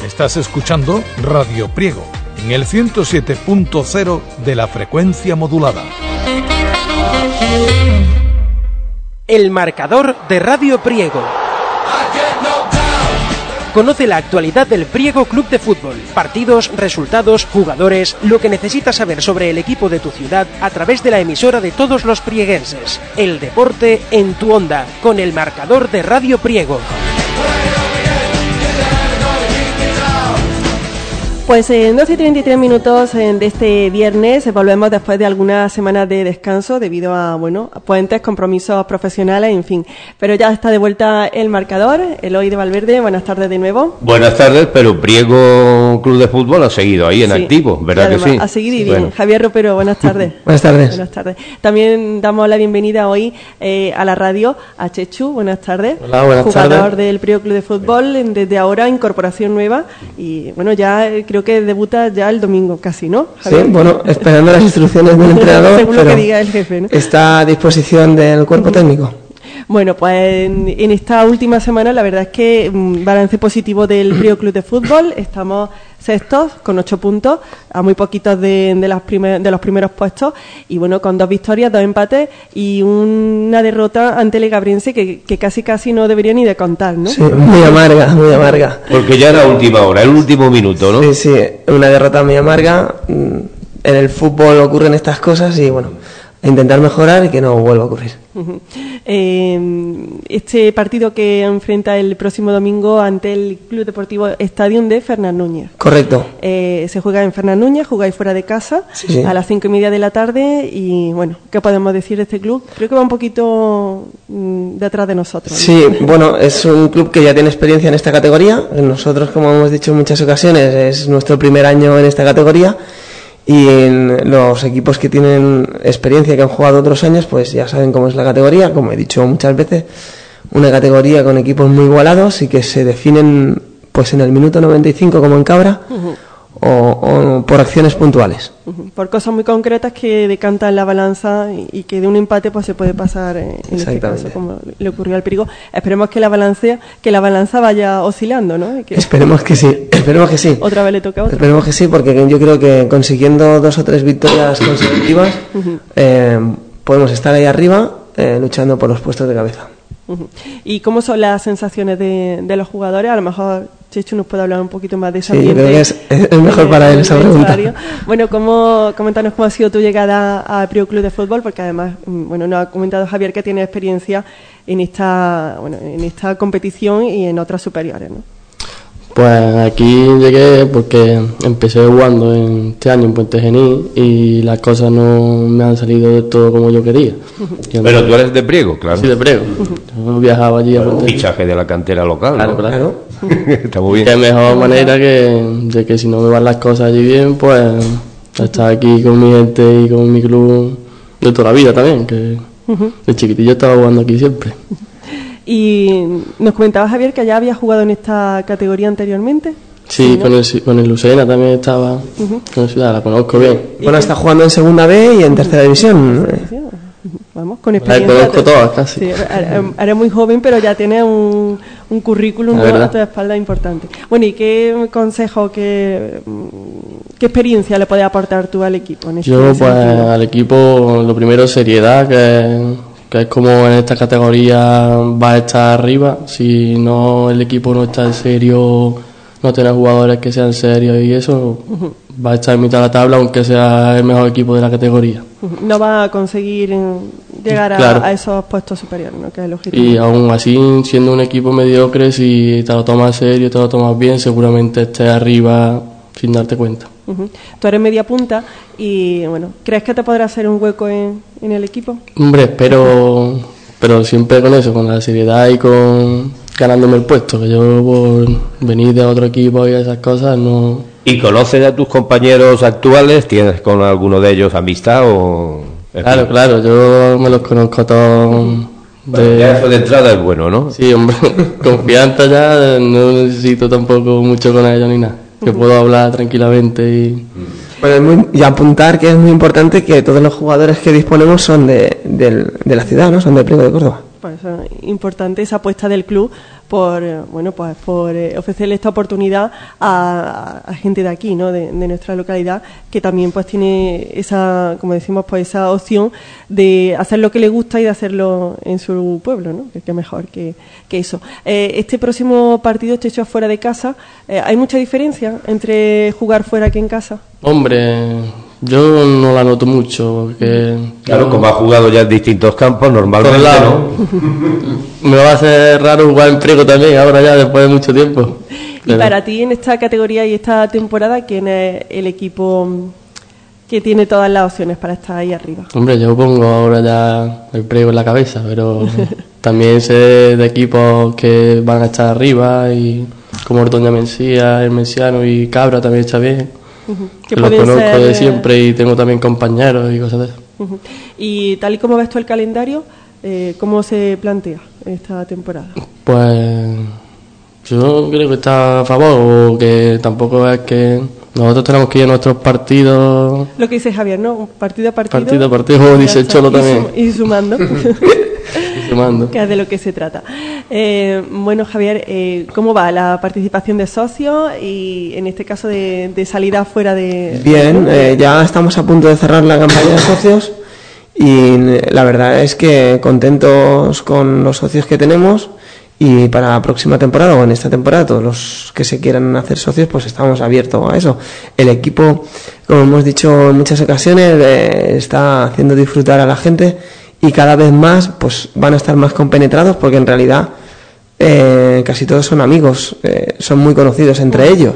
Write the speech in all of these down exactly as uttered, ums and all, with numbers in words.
Estás escuchando Radio Priego en el ciento siete punto cero de la frecuencia modulada. El marcador de Radio Priego. Conoce la actualidad del Priego Club de Fútbol, partidos, resultados, jugadores, lo que necesitas saber sobre el equipo de tu ciudad a través de la emisora de todos los prieguenses. El deporte en tu onda, con el marcador de Radio Priego. Pues en doce y treinta y tres minutos de este viernes volvemos después de algunas semanas de descanso debido a, bueno, a puentes, compromisos profesionales, en fin. Pero ya está de vuelta el marcador. Eloy de Valverde, buenas tardes de nuevo. Buenas tardes, pero Priego Club de Fútbol ha seguido ahí en sí, activo, ¿verdad que sí? Ha seguido y bien. Bueno. Javier Ropero, buenas tardes. Buenas tardes. Buenas tardes. También damos la bienvenida hoy eh, a la radio a Chechu, buenas tardes. Hola, buenas Jugador tardes. Jugador del Priego Club de Fútbol, desde ahora incorporación nueva y bueno, ya creo que debuta ya el domingo casi, ¿no, Javier? Sí, bueno, esperando las instrucciones del entrenador, según lo pero que diga el jefe, ¿no? Está a disposición del cuerpo técnico. Bueno, pues en, en esta última semana la verdad es que um, balance positivo del Priego Club de Fútbol. Estamos sextos con ocho puntos, a muy poquitos de, de, las primer, de los primeros puestos y bueno, con dos victorias, dos empates y una derrota ante el Gabriense que, que casi casi no debería ni de contar, ¿no? Sí, muy amarga, muy amarga. Porque ya era última hora, el último minuto, ¿no? Sí, sí, una derrota muy amarga. En el fútbol ocurren estas cosas y bueno, a intentar mejorar y que no vuelva a ocurrir. Uh-huh. Eh, este partido que enfrenta el próximo domingo ante el Club Deportivo Stadium de Fernán Núñez. Correcto. Eh, se juega en Fernán Núñez, jugáis fuera de casa, sí, sí. a las cinco y media de la tarde y bueno, ¿qué podemos decir de este club? Creo que va un poquito mm, detrás de nosotros, ¿no? Sí, bueno, es un club que ya tiene experiencia en esta categoría. Nosotros, como hemos dicho en muchas ocasiones, es nuestro primer año en esta categoría. Y en los equipos que tienen experiencia, que han jugado otros años, pues ya saben cómo es la categoría, como he dicho muchas veces, una categoría con equipos muy igualados y que se definen pues en el minuto noventa y cinco como en Cabra, uh-huh. o, o por acciones puntuales. Uh-huh. Por cosas muy concretas que decantan la balanza y, y que de un empate pues se puede pasar en, en este caso, como le ocurrió al Priego. Esperemos que la balanza, que la balanza vaya oscilando, ¿no? Que esperemos que sí, esperemos que sí. Otra vez le toca a otro. Esperemos que sí, porque yo creo que consiguiendo dos o tres victorias consecutivas, uh-huh. eh, podemos estar ahí arriba eh, luchando por los puestos de cabeza. Uh-huh. ¿Y cómo son las sensaciones de, de los jugadores? A lo mejor Chechu nos puede hablar un poquito más de ese ambiente. Sí, creo que es, es mejor de, para él esa pregunta. Bueno, ¿cómo, coméntanos cómo ha sido tu llegada al Priego Club de Fútbol, porque además, bueno, nos ha comentado Javier que tiene experiencia en esta, bueno, en esta competición y en otras superiores, ¿no? Pues aquí llegué porque empecé jugando en este año en Puente Genil y las cosas no me han salido de todo como yo quería. Uh-huh. Pero tú eres de Priego, claro. Sí, de Priego. Uh-huh. Yo viajaba allí bueno, a Puente un fichaje de la cantera local, claro, ¿no? Claro, Está muy bien. Qué mejor manera que de que si no me van las cosas allí bien, pues estar aquí con mi gente y con mi club de toda la vida también, que uh-huh. de chiquitillo estaba jugando aquí siempre. Y nos comentaba Javier que ya había jugado en esta categoría anteriormente. Sí, ¿no? con, el, con el Lucena también estaba, uh-huh. con el Ciudad, la conozco bien. Bueno, está jugando en segunda B y en tercera división. Vamos, con experiencia. La conozco todas casi. Sí, eres muy joven, pero ya tienes un, un currículum a tu espalda importante. Bueno, ¿y qué consejo, qué, qué experiencia le puedes aportar tú al equipo? En este Yo, pues, sentido? al equipo, lo primero, seriedad, que que es como en esta categoría va a estar arriba. Si no, el equipo no está en serio, no tiene jugadores que sean serios y eso, uh-huh. va a estar en mitad de la tabla aunque sea el mejor equipo de la categoría. Uh-huh. No va a conseguir llegar a, claro. a esos puestos superiores, ¿no? Que es el objetivo. Y aún así, siendo un equipo mediocre, si te lo tomas serio, te lo tomas bien, seguramente estés arriba sin darte cuenta. Uh-huh. Tú eres media punta y, bueno, ¿crees que te podrá hacer un hueco en, en el equipo? Hombre, espero, pero siempre con eso, con la seriedad y con ganándome el puesto, que yo por venir de otro equipo y esas cosas no... ¿Y conoces a tus compañeros actuales? ¿Tienes con alguno de ellos amistad o...? Claro, claro, yo me los conozco todos. Bueno, de... ya eso de entrada es bueno, ¿no? Sí, hombre, confianza ya, no necesito tampoco mucho con ellos ni nada. Que puedo hablar tranquilamente y... Bueno, es muy, y apuntar que es muy importante que todos los jugadores que disponemos son de, de, de la ciudad, ¿no? Son de Priego de Córdoba. Pues eso es importante, esa apuesta del club por eh, bueno pues por eh, ofrecerle esta oportunidad a, a gente de aquí, ¿no? De, de nuestra localidad, que también pues tiene esa, como decimos, pues esa opción de hacer lo que le gusta y de hacerlo en su pueblo, ¿no? Que, que mejor que, que eso. Eh, este próximo partido, este hecho fuera de casa, eh, ¿hay mucha diferencia entre jugar fuera que en casa? Hombre, yo no la noto mucho, porque... Claro, yo, como ha jugado ya en distintos campos, normalmente lado, no. Me va a hacer raro jugar en Priego también, ahora ya, después de mucho tiempo. Y Pero... para ti, en esta categoría y esta temporada, ¿quién es el equipo que tiene todas las opciones para estar ahí arriba? Hombre, yo pongo ahora ya el Priego en la cabeza, pero también sé de equipos que van a estar arriba, y como Ordoña Mencía, el Menciano y Cabra también está bien. Uh-huh. Que los conozco ser... de siempre y tengo también compañeros y cosas de eso. Uh-huh. Y tal y como ves tú el calendario, eh, ¿cómo se plantea esta temporada? Pues yo creo que está a favor, o que tampoco es que nosotros tenemos que ir a nuestros partidos. Lo que dice Javier, ¿no? Partido a partido. Partido a partido, como dice el Cholo y también. Sum- y sumando. y sumando. Que es de lo que se trata. Eh, bueno, Javier, eh, ¿cómo va la participación de socios y en este caso de, de salida fuera de... Bien, eh, ya estamos a punto de cerrar la campaña de socios y la verdad es que contentos con los socios que tenemos, y para la próxima temporada o en esta temporada todos los que se quieran hacer socios pues estamos abiertos a eso. El equipo, como hemos dicho en muchas ocasiones, eh, está haciendo disfrutar a la gente y cada vez más pues van a estar más compenetrados, porque en realidad eh, casi todos son amigos, eh, son muy conocidos entre ellos.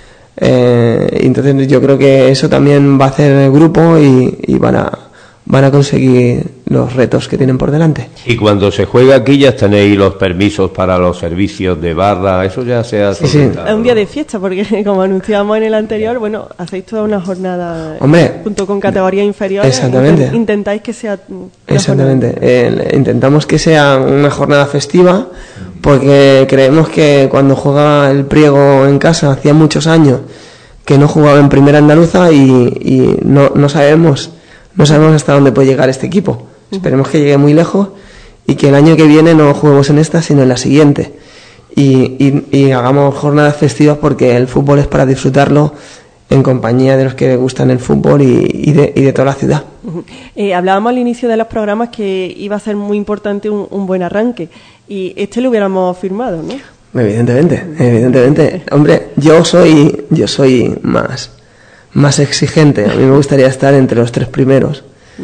Eh, entonces yo creo que eso también va a hacer el grupo y, y van a van a conseguir los retos que tienen por delante. Y cuando se juega aquí ya tenéis los permisos para los servicios de barra, eso ya se ha sí, sí. Es un día de fiesta, porque como anunciábamos en el anterior, bueno, hacéis toda una jornada. Hombre, junto con categorías inferiores. Exactamente. Intent, intentáis que sea exactamente eh, intentamos que sea una jornada festiva, porque creemos que cuando jugaba el Priego en casa hacía muchos años que no jugaba en primera andaluza, y, y no, no sabemos No sabemos hasta dónde puede llegar este equipo. Esperemos que llegue muy lejos y que el año que viene no juguemos en esta, sino en la siguiente. Y, y, y hagamos jornadas festivas, porque el fútbol es para disfrutarlo en compañía de los que gustan el fútbol y, y, de, y de toda la ciudad. Uh-huh. Eh, hablábamos al inicio de los programas que iba a ser muy importante un, un buen arranque. Y este lo hubiéramos firmado, ¿no? Evidentemente, evidentemente. Hombre, yo soy, yo soy más... más exigente. A mí me gustaría estar entre los tres primeros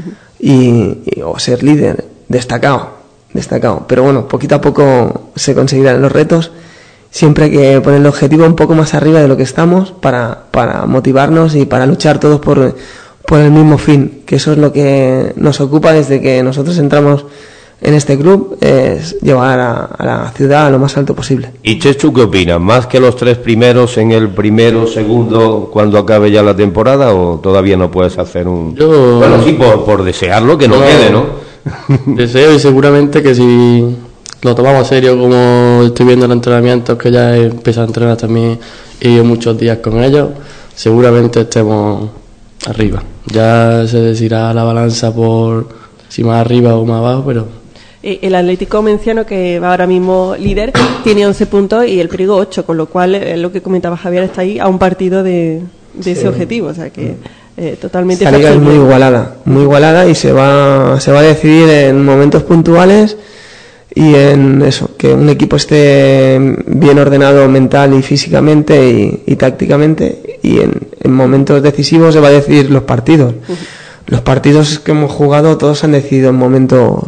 y, y o ser líder, destacado, destacado. Pero bueno, poquito a poco se conseguirán los retos. Siempre hay que poner el objetivo un poco más arriba de lo que estamos, para, para motivarnos y para luchar todos por, por el mismo fin, que eso es lo que nos ocupa desde que nosotros entramos en este club, es llevar a, a la ciudad a lo más alto posible. ¿Y Chechu qué opinas? ¿Más que los tres primeros en el primero, segundo, cuando acabe ya la temporada, o todavía no puedes hacer un... Yo... Bueno, sí, por, por desearlo, que no, no quede, ¿no? Deseo, y seguramente que si lo tomamos serio, como estoy viendo el entrenamiento, que ya he empezado a entrenar también, he ido muchos días con ellos, seguramente estemos arriba. Ya se decidirá la balanza por si más arriba o más abajo, pero... El Atlético Menciano, que va ahora mismo líder, tiene once puntos y el Priego ocho, con lo cual, eh, lo que comentaba Javier, está ahí a un partido de, de sí. ese objetivo, o sea que eh, totalmente... Esta liga es muy igualada, muy igualada, y se va, se va a decidir en momentos puntuales y en eso, que un equipo esté bien ordenado mental y físicamente y, y tácticamente, y en, en momentos decisivos se va a decidir los partidos. Uh-huh. Los partidos que hemos jugado todos han decidido en momentos...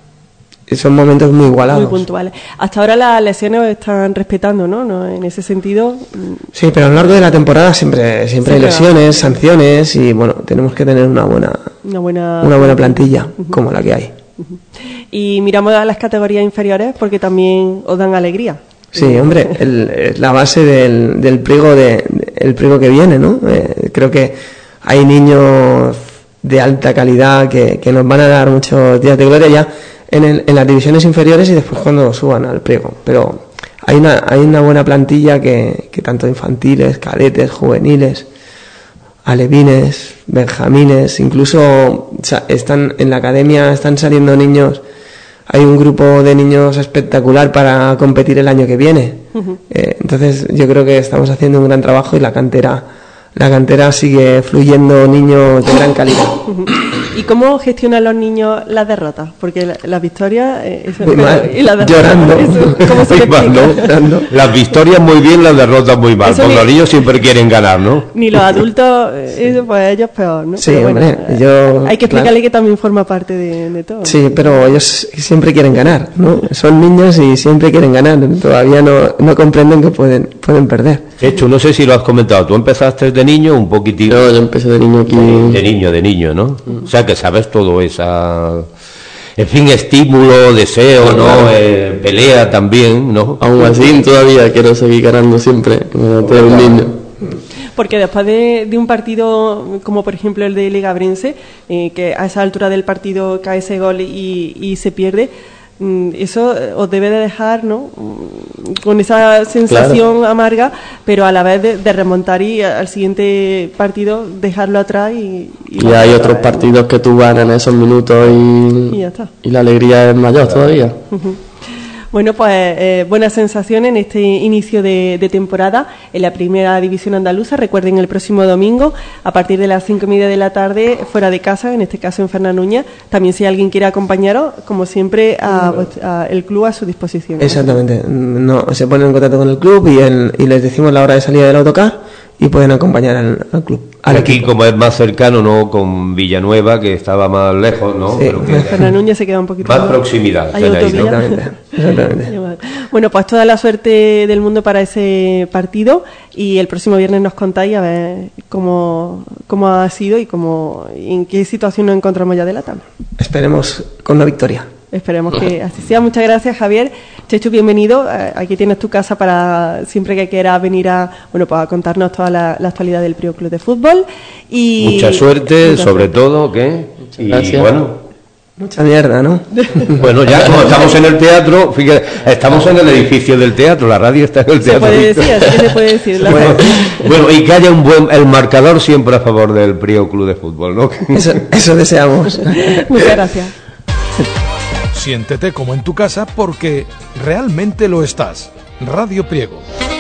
son momentos muy igualados. Muy puntuales. Hasta ahora las lesiones están respetando, ¿no? ¿no? En ese sentido... Sí, pero a lo largo de la temporada siempre siempre sí, hay lesiones, sanciones, y bueno, tenemos que tener una buena una buena, una buena plantilla, uh-huh. como la que hay. Uh-huh. Y miramos a las categorías inferiores, porque también os dan alegría. Sí, hombre, el, la base del, del Priego de, de, el Priego que viene, ¿no? Eh, creo que hay niños de alta calidad que, que nos van a dar muchos días de gloria ya en, el, en las divisiones inferiores y después cuando suban al Priego. Pero hay una hay una buena plantilla que, que tanto infantiles, cadetes, juveniles, alevines, benjamines, incluso están en la academia, están saliendo niños hay un grupo de niños espectacular para competir el año que viene. Uh-huh. Eh, entonces yo creo que estamos haciendo un gran trabajo y la cantera la cantera sigue fluyendo niños de gran calidad. Uh-huh. ¿Y cómo gestionan los niños las derrotas? Porque las la victorias eh, eso, muy pero, mal, y la derrota, llorando, eso, ¿cómo se muy mal, ¿no? Llorando. Las victorias muy bien, las derrotas muy mal, porque los niños siempre quieren ganar, ¿no? Ni los adultos, eso, pues ellos peor, ¿no? Sí, pero hombre, bueno, yo, hay que explicarle claro. que también forma parte de, de todo. Sí, pero ellos siempre quieren ganar, ¿no? Son niños y siempre quieren ganar, todavía no, no comprenden que pueden, pueden perder. De hecho, no sé si lo has comentado, tú empezaste de niño un poquitito. No, yo empecé de niño aquí. De, de niño, de niño, ¿no? Mm. O sea, que sabes todo esa... En fin, estímulo, deseo, ¿no? Claro. Eh, pelea también, ¿no? Aún así, todavía quiero seguir ganando siempre, como todo un niño. Porque después de, de un partido como por ejemplo el de Liga Brense, eh, que a esa altura del partido cae ese gol y, y se pierde, eso os debe de dejar, ¿no?, con esa sensación claro. amarga, pero a la vez de, de remontar y al siguiente partido dejarlo atrás y... Y, y hay otros vez, partidos ¿no? que tú ganas en esos minutos y, y, ya está. Y la alegría es mayor todavía. Uh-huh. Bueno, pues eh, buenas sensaciones en este inicio de, de temporada en la primera división andaluza. Recuerden, el próximo domingo, a partir de las cinco y media de la tarde, fuera de casa, en este caso en Fernanuña. También, si alguien quiere acompañaros, como siempre, a, a el club a su disposición. Exactamente. No, se ponen en contacto con el club y, el, y les decimos la hora de salida del autocar y pueden acompañar al, al club. Al Aquí, equipo. Como es más cercano, ¿no?, con Villanueva, que estaba más lejos, ¿no? Sí. Pero que Fernanuña se queda un poquito más más proximidad. Hay tenéis, ¿no? Exactamente. Exactamente. Bueno, pues toda la suerte del mundo para ese partido y el próximo viernes nos contáis a ver cómo, cómo ha sido y cómo, en qué situación nos encontramos ya de la tabla. Esperemos con la victoria. Esperemos que así sea. Muchas gracias, Javier. Chechu, bienvenido. Aquí tienes tu casa para siempre que quieras venir a, bueno, pues a contarnos toda la, la actualidad del Priego Club de Fútbol. Y mucha suerte, mucha sobre suerte. todo, ¿qué? Y gracias. bueno, mucha mierda, ¿no? Bueno, ya como estamos en el teatro, fíjate, estamos en el edificio del teatro, la radio está en el teatro. Se puede decir, así que se puede decir. La bueno, bueno, y que haya un buen, el marcador siempre a favor del Priego Club de Fútbol, ¿no? Eso, eso deseamos. Muchas gracias. Siéntete como en tu casa porque realmente lo estás. Radio Priego.